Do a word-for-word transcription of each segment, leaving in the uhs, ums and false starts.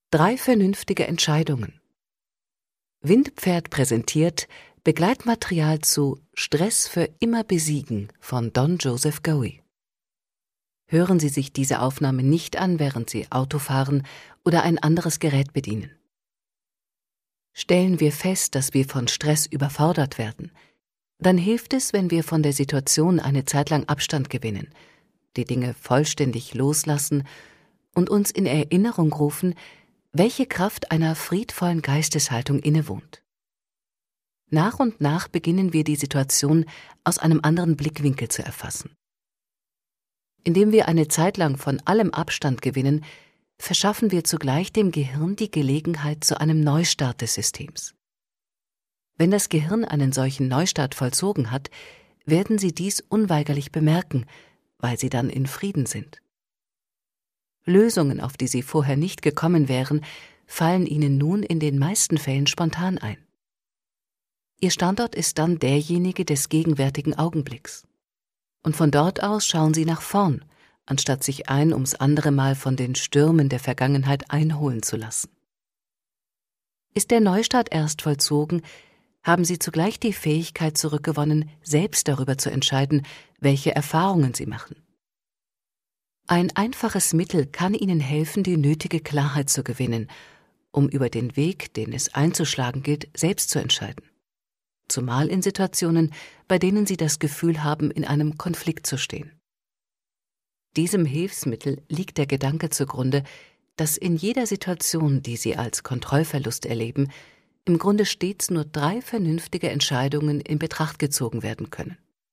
Drei vernünftige Entscheidungen. Windpferd präsentiert Begleitmaterial zu Stress für immer besiegen von Don Joseph Goey. Hören Sie sich diese Aufnahme nicht an, während Sie Auto fahren oder ein anderes Gerät bedienen. Stellen wir fest, dass wir von Stress überfordert werden, dann hilft es, wenn wir von der Situation eine Zeit lang Abstand gewinnen, die Dinge vollständig loslassen und uns in Erinnerung rufen, welche Kraft einer friedvollen Geisteshaltung innewohnt. Nach und nach beginnen wir die Situation aus einem anderen Blickwinkel zu erfassen. Indem wir eine Zeit lang von allem Abstand gewinnen, verschaffen wir zugleich dem Gehirn die Gelegenheit zu einem Neustart des Systems. Wenn das Gehirn einen solchen Neustart vollzogen hat, werden Sie dies unweigerlich bemerken, weil Sie dann in Frieden sind. Lösungen, auf die Sie vorher nicht gekommen wären, fallen Ihnen nun in den meisten Fällen spontan ein. Ihr Standort ist dann derjenige des gegenwärtigen Augenblicks. Und von dort aus schauen Sie nach vorn, anstatt sich ein ums andere Mal von den Stürmen der Vergangenheit einholen zu lassen. Ist der Neustart erst vollzogen, haben Sie zugleich die Fähigkeit zurückgewonnen, selbst darüber zu entscheiden, welche Erfahrungen Sie machen. Ein einfaches Mittel kann Ihnen helfen, die nötige Klarheit zu gewinnen, um über den Weg, den es einzuschlagen gilt, selbst zu entscheiden. Zumal in Situationen, bei denen Sie das Gefühl haben, in einem Konflikt zu stehen. Diesem Hilfsmittel liegt der Gedanke zugrunde, dass in jeder Situation, die Sie als Kontrollverlust erleben, im Grunde stets nur drei vernünftige Entscheidungen in Betracht gezogen werden können.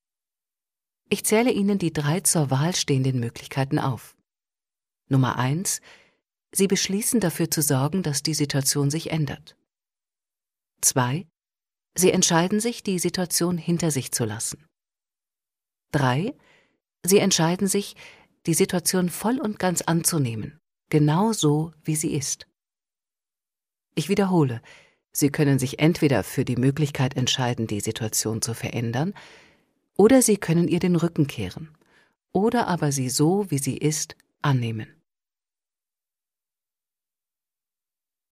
Ich zähle Ihnen die drei zur Wahl stehenden Möglichkeiten auf. Nummer eins: Sie beschließen, dafür zu sorgen, dass die Situation sich ändert. Zwei: Sie entscheiden sich, die Situation hinter sich zu lassen. Drei: Sie entscheiden sich, die Situation voll und ganz anzunehmen, genau so, wie sie ist. Ich wiederhole, Sie können sich entweder für die Möglichkeit entscheiden, die Situation zu verändern, oder Sie können ihr den Rücken kehren, oder aber sie so, wie sie ist, annehmen.